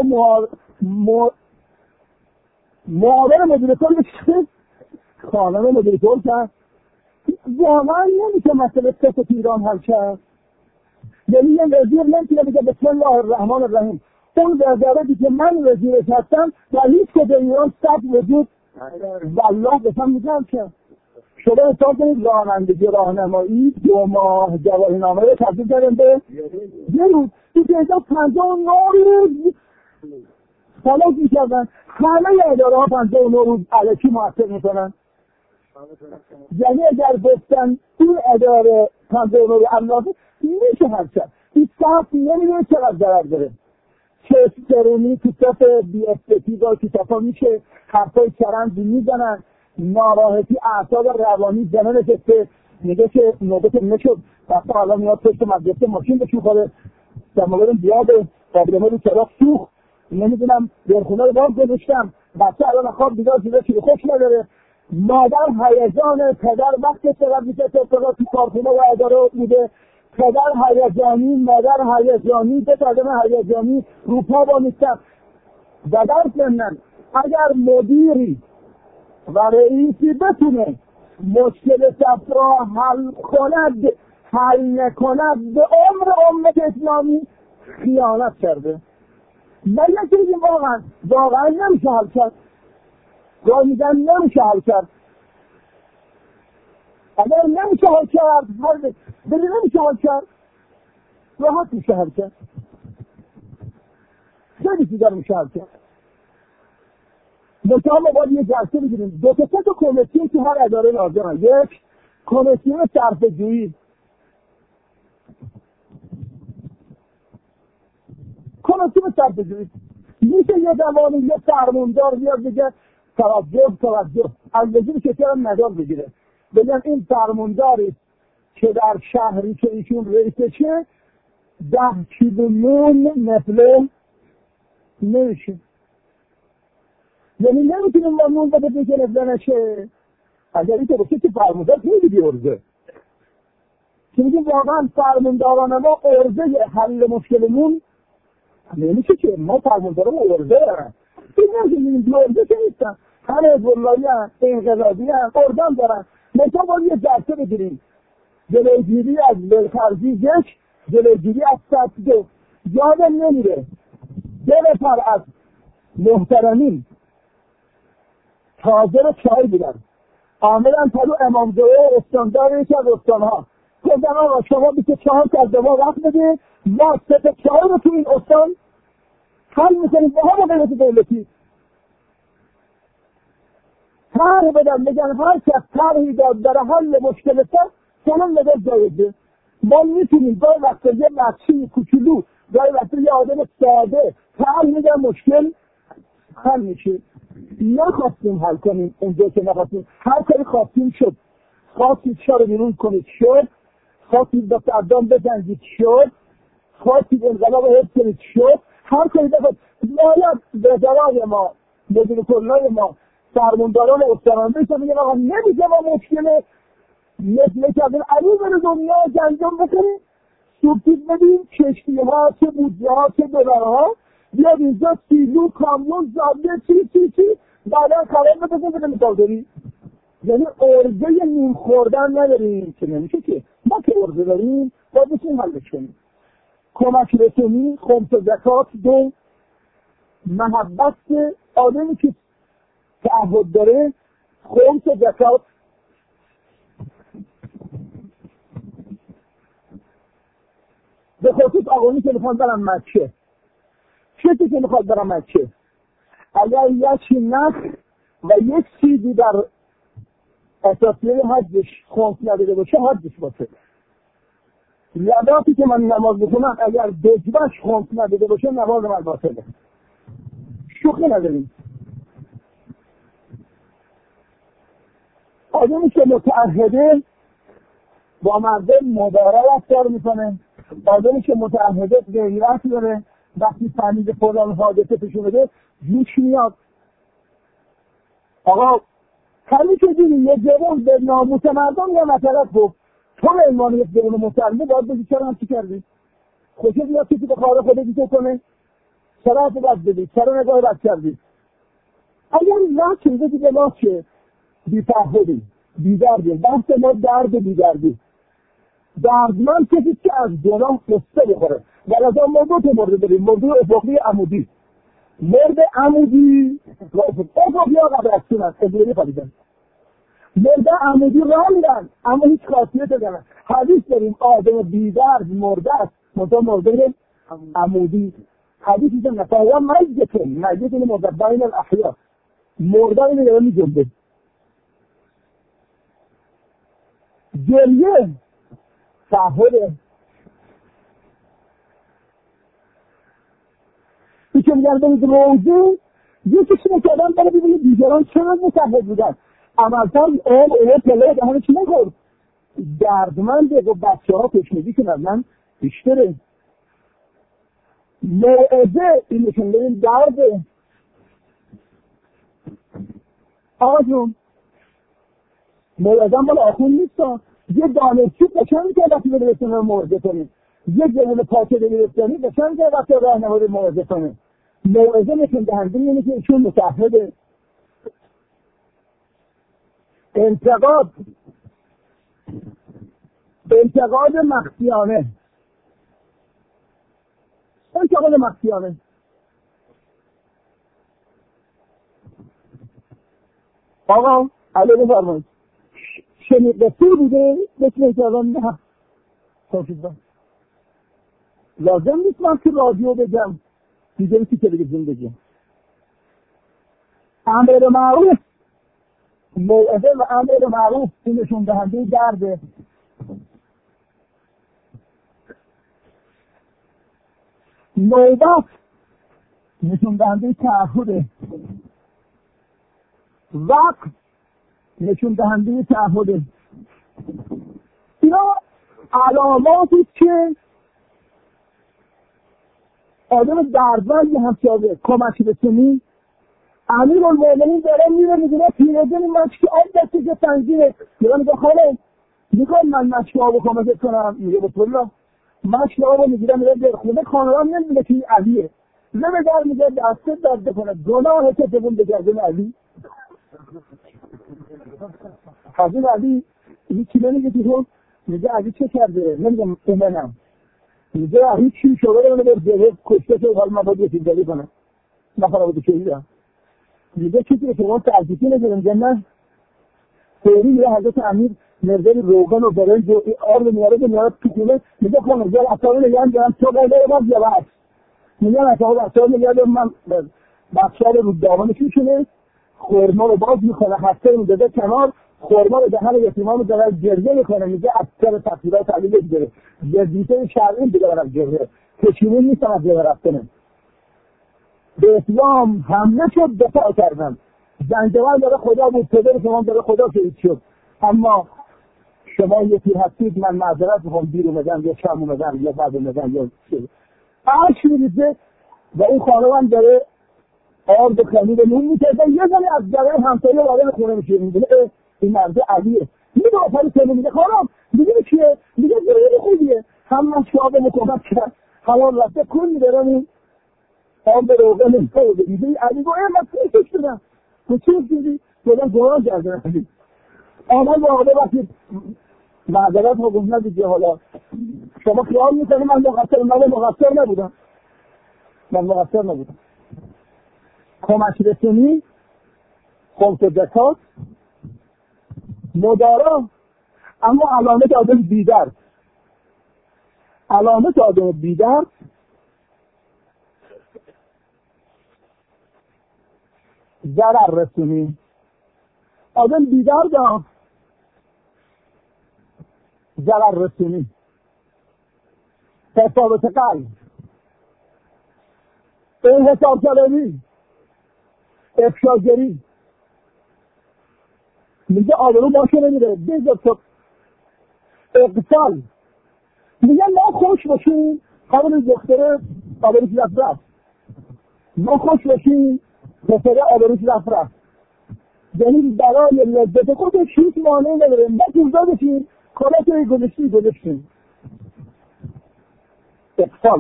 معاون مدیر کلش کن خانم مدیر کل کن. واقعا نمیشه مسئله سفت ایران حل کرد. یعنی یه وزیر نمیتونه بگه بسم الله الرحمن الرحیم اون وزارتی که من وزیرش هستم در هیچ کجا ایران صد وجود والله بسم میگم که شما حساب کنید رانندگی راهنمایی 2 ماه جواهرنامه رو تبدیل کردن به یه روز تو اینجا 59 روز سلاک میکردن. همه اداره ها 59 روز الکی مؤثر میکنن. یعنی اگر گفتن این اداره 59 روز علاقه میشه هرچند این صحف نمیدونه چقدر ضرر داره. چسترونی تو صف بی استفی با کتاب ها میشه حرفای چرند میزنن ناراحتی اعصاب روانی زنه نشسته میگه که نوبت نشد وقتا حالا میاد پشت مدرسه ماشین بشون خواهده دماغرم بیاده قابلمه رو چراغ سوخت نمیدونم درخونه رو باز گذاشتم بچه الان خواب بیدار شده که خوش نداره مادر هیجان پدر وقت چقدر میشه اتفاقات تو کارخونه و اداره بوده پدر هیجانی مادر هیجانی به آدم هیجانی روپا با نیستم و در ضمن اگر مدیری و رئیسی بتونه مشکل شخص را حل نکند به عمر امت اسلامی خیانت کرده. من یکی واقعا نمیشه حل کرد. گاه میگن نمیشه حل کرد. اگر نمیشه حل کرد بلی نمیشه حل کرد راحت میشه حل کرد. خیلی چیزا میشه حل کرد. مثلا ما باید یه جلسه بگیریم 2 تا 3 تا کمیسیون که هر اداره لازمه. یک کمیسیون صرفه‌جویی میشه یه زمانی یه فرماندار بیاد بگه توجه از وزیر کشور مدار بگیره بگم این فرمانداری که در شهری که ایشون رئیسشه 10 کیلو نون نفله نمیشه. یعنی نمیتونیم ما نون بده که نفله نشه. اگر این که باشه که فرماندار خیلی بیارزه که میگیم واقعا فرمانداران ما ارزه حل مشکلمون نمیشه که ما فرمانداران ارزه دارن این نمیشه ارزه که نیستن همه حزب‌اللهی هم انقلابی هم ارزه هم دارن. مثلا باید یه جلسه بگیریم جلوگیری از بلخرزی 1 جلوگیری از سطح 2 یادم نمیره 2 نفر از محترمین تاجر چای بودن آمدن پلو امامزاده استاندار یکی از استانها گفتن آقا شما 24 ساعت به ما وقت بده ما 3 تا چای رو تو این استان حل میکنیم با هم قیمت دولتی طرح بدن بگن هر کس طرحی داد در حل مشکل سر سنم نظر جایده. ما میتونیم گاهی وقتا یه بچه کوچولو گاهی وقتا یه آدم ساده حل میگن مشکل حل میشه. نخواستیم حل کنیم اونجا که نخواستیم، هر کاری خواستیم شد. خواستید شا رو بیرون کنید شد، خواستید با صدام بجنگید شد، خواستید انقلاب رو حفظ کنید شد. هر کاری بخواید باید وزرای ما، مدیر کلای ما، فرمانداران استان بشه میگن آقا نمیشه ما مشکل مثل کردن علی بره دنیا جنجام بکنیم، سوبسید بدیم، کشتی ها چه بودجه ها چه دلارها بیاد اینجا سیلو کامیون زاده چی بعدا خراب بکنیم مثال داری. یعنی ارزه نیم خوردن نداریم که نمیشه که ما که ارزه داریم باید بسیم حل بکنیم. کمک رسونی، خمس زکات، دو محبت آدمی که تعهد داره، خمس زکات. به خصوص آقایی که میخوان برن مکه، کسی که میخواد برن مکه اگر یک نخ و یک چیزی در اساسیه حجش خمس نداده باشه حجش باشه. لباسی که من نماز بکنم اگر دجبش خمس نداده باشه نماز من باطله. شوخی نداریم. آدمی که متعهده با مردم مبارا رفتار میکنه، آدمی که متعهده غیرت داره، وقتی فهمید فلان حادثه پیش اومده جوش میاد. آقا همین که دیدی یه جوان به ناموس مردم یا مطلب گفت، تو به عنوان یک جوان مسلمه باید بگی چرا همچی کردی؟ خوشت میاد کسی به کار خودت دیگه کنه؟ چرا حرف بد بدی؟ چرا نگاه بد کردی؟ اگر نه چیزی دیگه ما که بی‌تعهدی، بی‌دردی، بحث ما درد بی‌دردی. دردمند کسی که از گناه قصه بخوره. و از آن موضوع تو مورد داریم، موضوع افقی عمودی. مرد عمودی و افقی ها قبل از سونن، ادویری خواهیدن. مرد عمودی راه میرن، اما هیچ خاصیت دارن. حدیث داریم آدم بیدرد مرده است، منطقه مرده عمودی. حدیثی که نفایا مجدتون، مجدتون مرده بین الاحیا. مرده اینه داره می جنبه. جلیه تعهده. این که میگن برید روزه یکیشون کردن برای ببینید دیگران چقدر متعهد بودن. عملکرد اون پله دهانش نخورد. دردمنده و بچه ها تشنگی که نظرن بیشتره. موعظه این نشون بریم درده. آقا جون موعظه مال آخون نیست. یه دانشجو قشنگ که وقتی به رسانه موعظه کنیم، یه جوان پاکه دبیرستانی قشنگ که وقتی راهنمایی موعظه کنیم. موعظه نشون دهنده اینه که ایشون متعهده. انتقاد مخفیانه. آقا علی بفرمایید شنیده بوده مثل ایتالان نه لازم نیست من که رادیو بگم دیگه که تلویزیون بگم. امر معروف، موعظه و امر معروف این نشون دهنده درده. نوبت نشون دهنده تعهده. وقت نشون دهنده تعهده. اینا علاماتی که آدم دردمند همسایه کمک بکنی. امیرالمومنین داره میره میگه پیرزن مشکی آب دستی که سنگینه. میگه خاله میخوام من مشکی آب کمک کنم. میگه بسم الله مشکی آب میگیرم میره در خونه خانوان نمیده که علیه. نمیدار میگه دسته درد کنه گناه که تبون بگردن علی. حضور علی یکی نمیگه دیگه میگه علی چه کرده؟ نمیگم امنم. میگه علی چی شده رو به کشته که حال من باید یکی داری کنم. نفر باید شهیدم. میگه چیزی که اون تعجیزی نگیرم جنن فوری میره حضرت امیر مردل روغن و برنج و آرد میاره که میاره تو کنه. میگه خانم جل اصابه نگرم جنم تو قیده رو باز جواب میگه اصابه نگرم من بخشار رو دامنش میکنه خورما رو باز میکنه هسته رو میده کنار خورما رو دهن یتیمان رو داره گریه میکنه. میگه اکثر تفسیرات تعلیل دیگه جزیته شرعی دیگه برم گریه کشیمون نیستم از جبه رفتنه. به اسلام حمله شد، دفاع کردن. زنجبر داره خدا بود، پدر شما داره خدا شهید شد. اما شما یکی هستید، من معذرت میخوام دیر اومدم یا شام اومدم یا بعد اومدم یا چه. عرش میریزه و اون خانوان داره آرد خمیر نون میکرده، یه زنی از درای همسایه وارد خونه میشه، میگه این مرد علیه. میگه آفر کنه، میگه خانم میگه چیه؟ میگه زره خوبیه. هم من شعب مکمت کرد، حالا رفته کن میدارم این آب روغن نمیده. میگه علی گوه من پیشش شدم. تو چی دیدی؟ بودم گناه کردن علی. آمد واقعه وقتی معذرت حکم ندید حالا شما خیال میکنی من مقصر نبودم. من مقصر نبودم. کمک رسونی، خمس زکات، مدارا، اما علامت آدم بیدر، علامت آدم بیدر ضرر رسونی. آدم بیدر دا ضرر رسونی، حسابت قلب، این حساب کلمی، افشاگری. میگه آبرو باشه نمیره بیزد تو اقتصال. میگه ما خوش باشیم قبل دختره آبروش رفت، ما خوش باشیم دختره آبروش رفت. یعنی برای لذت خودش هیچ مانعی نداره. ما توزا بشیم کاراتوی گذاشتیم. اقتصال.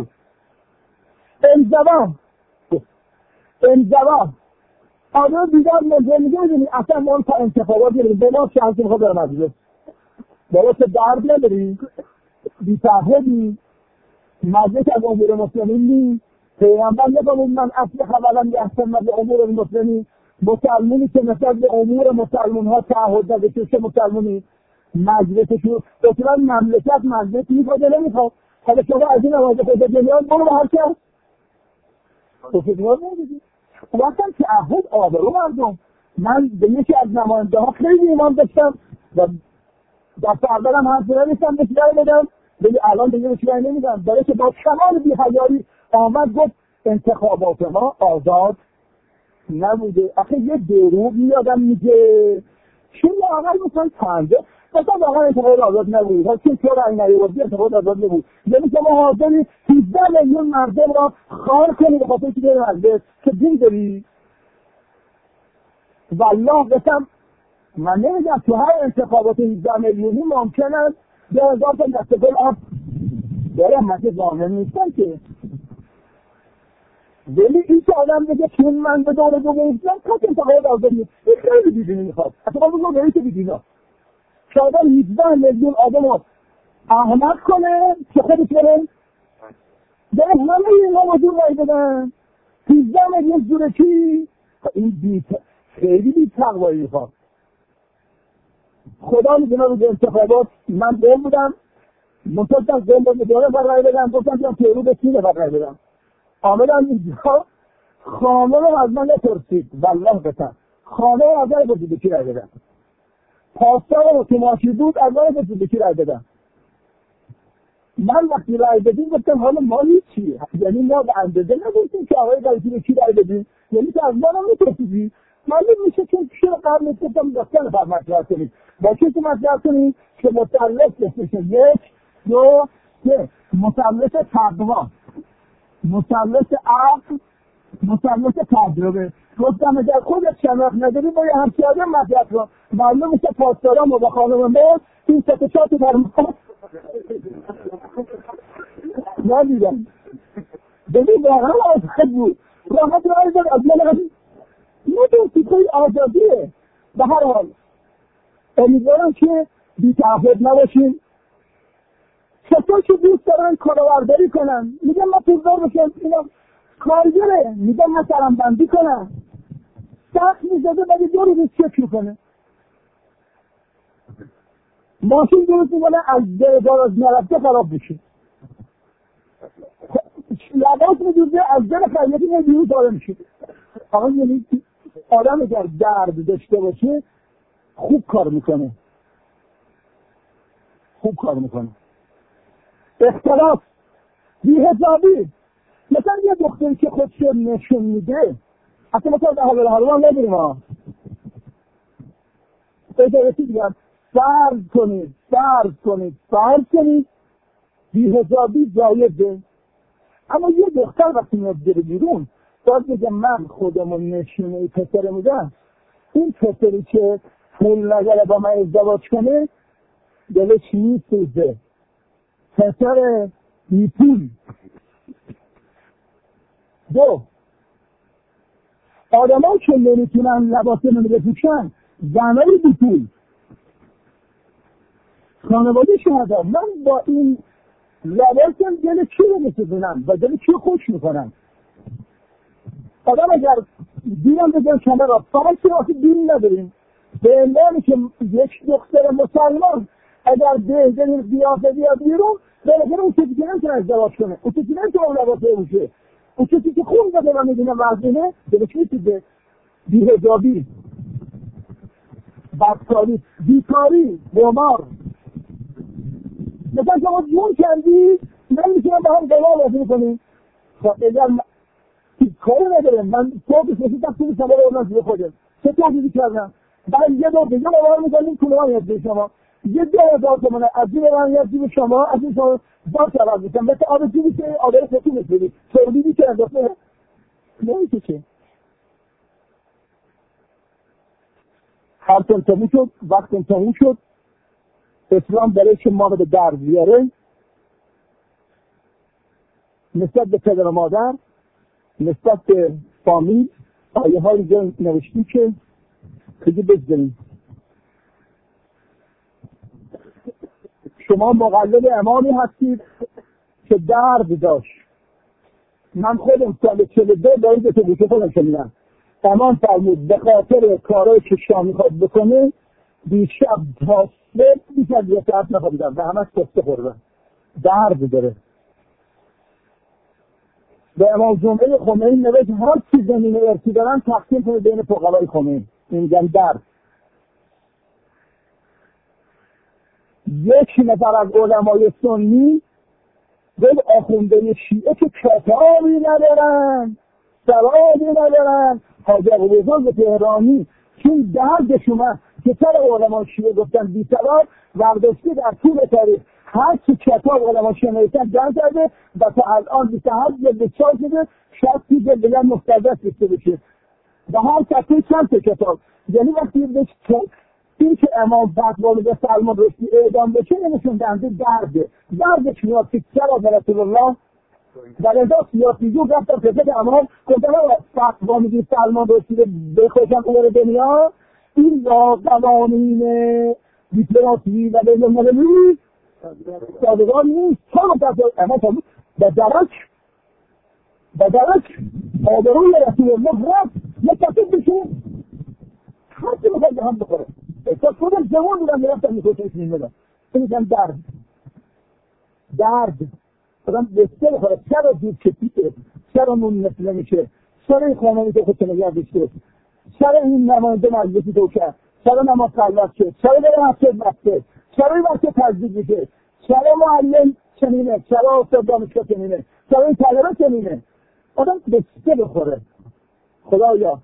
انزوا آدم دیگر میگه میدونی اصلا ما تا انتخابات گیریم به ما شانسی میخواد برم مجلس بابا چه درد نداری بی‌تعهدی مجلس از امور مسلمین نی پیغمبر نفرمود من اصل خبرم یحسن به امور المسلمین مسلمونی که نسبت به امور مسلمون ها تعهد نداره چه مسلمونی مجلسشون اصلا مملکت مجلس میخواد نمیخواد. حالا شما از این آواز خود جنیان برو به هر کس تو فکرها نمیدید وقتا تعهد آبرو مردم. من به یکی از نماینده ها خیلی ایمان داشتم و دست اولم حرف نمیستم بهش رای بدم ولی الان دیگه بهش رای نمیدم برای که با کمال بی‌حیایی آمد گفت انتخابات ما آزاد نبوده. آخه یه دروغی آدم میگه چون لااقل مثلا پنجه مثلا واقعا انتخابات آزاد نبود چون تو رای نیاوردی انتخابات آزاد نبود. یعنی شما حاضری 13 میلیون مردم را خار کنی به خاطر اینکه بری مجلس که دین داری. والله قسم من نمیگم تو هر انتخابات 18 میلیونی ممکن است 2000 تا دستگل آب برم من که ظاهر نیستم که ولی این که آدم بگه چون من به دور دو گفتم کت انتخابات آزاد نیست خیلی بیدینی میخواد اصلا بگم به که بیدینا که آدم 18 میلیون آدم رو احمد کنه که خودش برن به همه اینا موضوع رای بدن 13 میلیون زورکی این خیلی بی تقوایی میخواد. خدا میدونه روز انتخابات من دل بودم منتظر دل بود میدونه بر رای بدم گفتم که پیرو به کی بر رای بدم آمدم اینجا خانه رو از من نپرسید والله بسن خانه رو از من نپرسید به کی رای بدم پاسدار رو که ماشی بود از من نپرسید به کی رای بدم. من وقتی رای بدیم گفتم حالا ما هیچی یعنی ما به اندازه نگفتیم که آقای قلیتی به کی رای بدیم یعنی که از من هم نپرسیدی معلوم میشه چون چرا قبل گفتم دستان بر مطرح کنید با کسی مطرح کنید که مثلث بشه 1 2 3 مثلث تقوا مثلث عقل مثلث تجربه. گفتم اگر خودت شناخت نداری با یه همچی آدم مطرح کن معلوم میشه پاسداران و با خانم ما این سه چهار تا فرمان ندیدم ببین واقعا آزاد بود راحت رای داد از من نمیدونستی خیلی آزادیه. به هر حال امیدوارم که بی تعهد نباشیم. کسایی که دوست دارن کارآورداری کنن میگم ما پولدار بشم اینا کارگره میگم ما سرمبندی کنن سخت میزده ولی 2 روز چک میکنه ماشین درست میکنه از 2000 از نرفته خراب بشه لباس میدوزه از دل خریتی نمیدونی داره میشه. آقا یعنی آدم اگر درد داشته باشه خوب کار میکنه اختلاف بی حسابی مثلا یه دختری که خودش رو نشون میده، اصلا مثلا به حال الحال نداریم ها، اجازه دیگم فرض کنید بی‌حجابی جایزه، اما یه دختر وقتی میاد بره بیرون باید بگه من خودمو نشونه پسر میدم، این پسری که پول نداره با من ازدواج کنه دلش میسوزه، پسر بی پول. دو، آدمایی که نمیتونن لباس من بپوشن، زنای بی پول، خانواده شهدا، من با این لباسم دل کی رو میسوزونم و دل کی خوش میکنم. آدم اگر دینم بگم کنه را فقط که وقتی دین نداریم، به عنوانی که یک دختر مسلمان اگر بهترین قیافه بیاد بیرون، بالاخره اون کسی که نمیتونه ازدواج کنه، اون کسی نمیتونه اون لباس بپوشه، اون کسی که خون داده و میدونه وزنه دلش میسوزه. بی‌حجابی، بدکاری، بیکاری، قمار. مثلا شما جون کردی نمیتونم با هم قمار بازی کنیم، خب اگر کاری نداره، من تو بسیدم تو شما رو اونم زیر خودم چه توضیحی کردم، بعد یه دور دیگه قمار میکنیم کنه ها یاد به شما، یه 2000 تومن از این من یاد به شما، از این شما باش عوض میکنم، مثل آب جیبی که آدر خطی میکنی تولیدی که انداخته نمیشه که حرف تموم شد، وقت تموم شد. اسلام برای که ما رو به در بیاره نسبت به پدر و مادر، نسبت به فامیل، آیه ها اینجا نوشتی که خیلی بگذاریم. شما مقلد امامی هستید که درد داشت. من خودم سال 42 باید تو بوشه خودم شنیدم. امام فرمود به خاطر کارهای که شما میخواد بکنه دیشب تا صبح بیش از 2 ساعت نخوابیدم و همه کسته خوردم، درد داره. به امام جمعه خمینی نوشت هر چی زمین ارثی دارن تقسیم کنه بین فقرای خمینی. این میگن درد. یک نفر از علمای سنی گفت آخونده شیعه که کتابی ندارن، سوادی ندارن، حاجی ابوالفضل تهرانی چون دردش اومد که سر علمای شیعه گفتن بی سواد ورداشته در طول تاریخ هر چی کتاب علمای شیعه نوشتن جمع کرده و تا الان 27 جلد چاپ شده، 60 جلد دیگر مستدرک ریخته بشه و هر کتابی چند تا کتاب. یعنی وقتی بهش این که امام فتوا میده سلمان رشدی اعدام بشه نمیشون دنده دردش میاد که چرا به رسول الله در ازا سیاسیجو گفتم که امام گفتم فتوا میده سلمان رشدی بخوشم اومد دنیا، این را قوانین دیپلماسی و بین المللی سازگار نیست. چرا امام فرمود به درک آبروی رسول الله رفت متصد بشه هر چی میخواد هم بخوره. تا خودم زمان بودم میرفتم میخوشش میمدم میگم درد آدم بسته بخوره. چرا دیر کپیته، چرا نون نسله میشه، چرا این خانمی که خودت نگه داشته، چرا این نماینده مجلسی تو کرد، چرا نماز خلوت شد، چرا داره مسجد بسته، چرا این وقت تجدید میشه، چرا معلم چنینه، چرا استاد دانشگاه چنینه، چرا این طلبه چنینه. آدم بسته بخوره. خدایا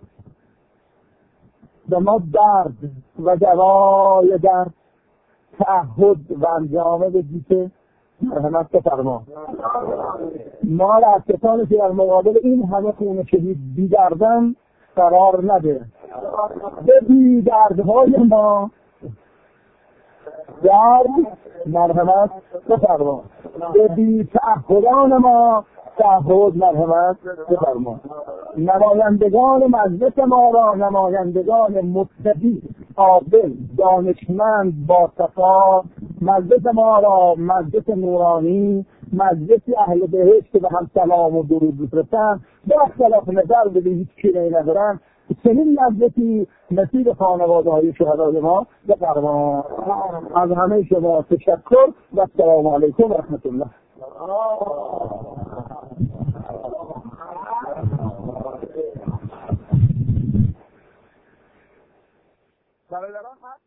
به ما درد و دوای درد تعهد و انجامه بدید، مرحمت بفرما. ما را از کسانی که در مقابل این همه خون شدید بیدردن قرار نده. به بیدردهای ما درد مرحمت بفرما، به بی تعهدان ما تعهد مرحمت بفرما. نمایندگان مجلس ما را نمایندگان متقی، عادل، دانشمند، با صفا، مجلس ما را مجلس نورانی، مجلس اهل بهشت و هم سلام و درود بفرستن، با اختلاف نظر به هیچ چیزی ندارن. چنین مجلسی نصیب خانواده های شهدای ما بفرما. از همه شما تشکر و السلام علیکم و رحمت الله. برادران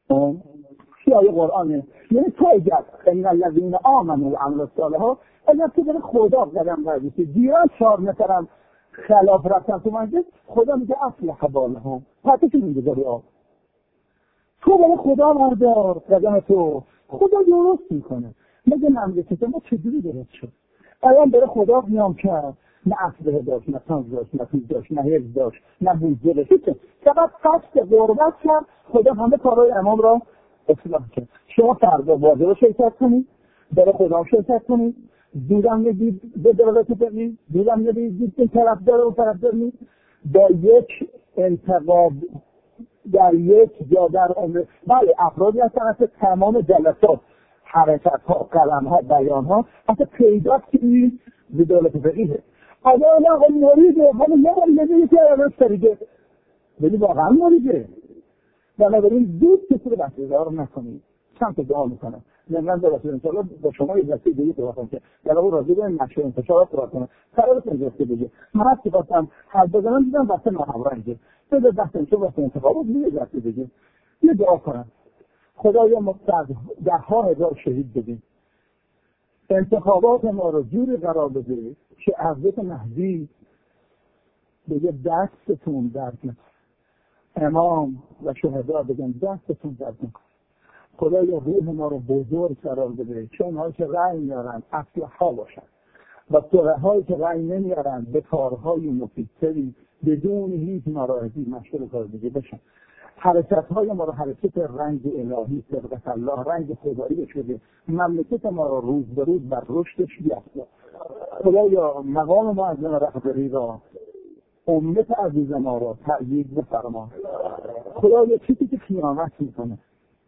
چی آیه قرآنه؟ یعنی تو اگر ان الذین آمنوا و عملوا الصالحات اگر تو برای خدا قدم برداشتی دیران 4 مترم خلاف رفتن تو مسجد خدا میگه اصلح بالهم پس چی میگه داری تو برای خدا بردار قدم تو خدا درست میکنه. مگه مملکت ما چجوری درست شد؟ الان برای خدا قیام کرد، نه اصله داشت، نه تنز داشت، نه پول داشت، نه حفظ داشت، نه بودجه داشت، فقط قصد قربت کرد. خدا همه کارهای امام را اصلاح کرد. شما فردا بازه رو شرکت کنید، برای خدا شرکت کنید، دیدم ندید به دولت بقید، دیدم ندید به طرفدار و طرفدار نیست، با یک انتقاد در یک جا در عمر بله افرادی هستن از تمام جلسات حرکت ها قلم ها بیان ها اصلا پیدا کنید به دولت فقیه آقا مریده ولی نمیده که رستریده ولی واقعا مریده بنابراین زود کسی رو بحثیدار نکنید. چند تا دعا میکنم من در رسول انشاءالله با شما یه جلسه دیگه دعا کنم که در اون راجع به نشر انتشارات دعا کنم قرارتون جلسه دیگه من هستی خواستم حل بزنم دیدم بحث ناهمرنگه بده بحث انتخابات دیگه جلسه دیگه یه دعا کنم خدایا ما 10,000 شهید بدیم انتخابات ما رو جوری قرار بده که حضرت مهدی بگه دستتون درد نکنه امام و شهدا بگن دستتون درد نکنه خدایا روح ما رو بزرگ قرار بده چون اونهایی که رأی میارن اصلح‌ها باشن و سرهایی که رأی نمیارن به کارهای مفیدتری بدون هیچ ناراحتی مشغول کار دیگه بشن حرکت‌های ما رو حرکت رنگ الهی صدق الله رنگ خدایی بشه مملکت ما رو روز به روز بر رشدش بیافته خدایا مقام معظم رهبری را امت عزیز ما را تأیید بفرما خدایا چیزی که خیانت میکنه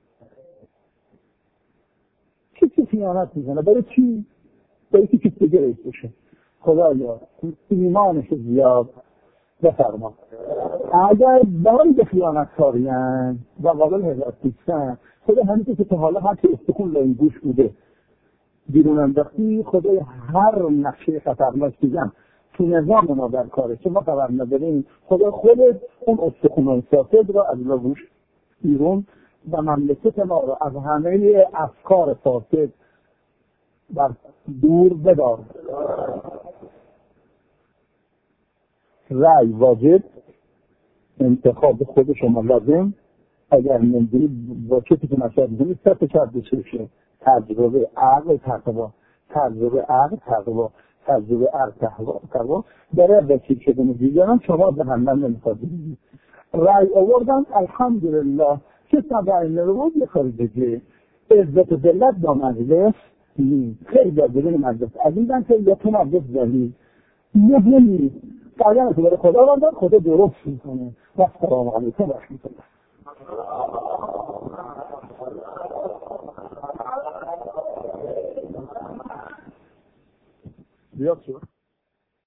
چیزی خیانت میکنه برای چی؟ برای که کسی دیگه رئیس بشه خدایا ایمانش زیاد بفرما اگر برای به خیانت کارین و قابل هدایت نیستن خدا همین که تا حالا هر که استخون لای گوش بوده بیرون انداختی خدای هر نقشه خطرناک دیگم تو نظام ما در کاره که ما خبر نداریم خدا خودت اون استخونای ساکت را از گوش بیرون و مملکت ما را از همه افکار فاسد بر دور بدار. رأی واجب انتخاب خود شما لازم اگر نمیدونید با کسی که نشد بزنید سه تا شرط بشه تجربه عقل تقوا برای وکیل شدن دیگران شما جهنم نمیخواد بگیرید. رأی آوردن الحمدلله کسی رأی نرود یه خریدگی عزت و ذلت با مجلس خیلی بدون مجلس عزیزن خیلی تو مجلس ذلیل مهم نیست قدم تو برای خدا بردار خدا درست میکنه و سلام علیکم و رحمت الله. زیاد شد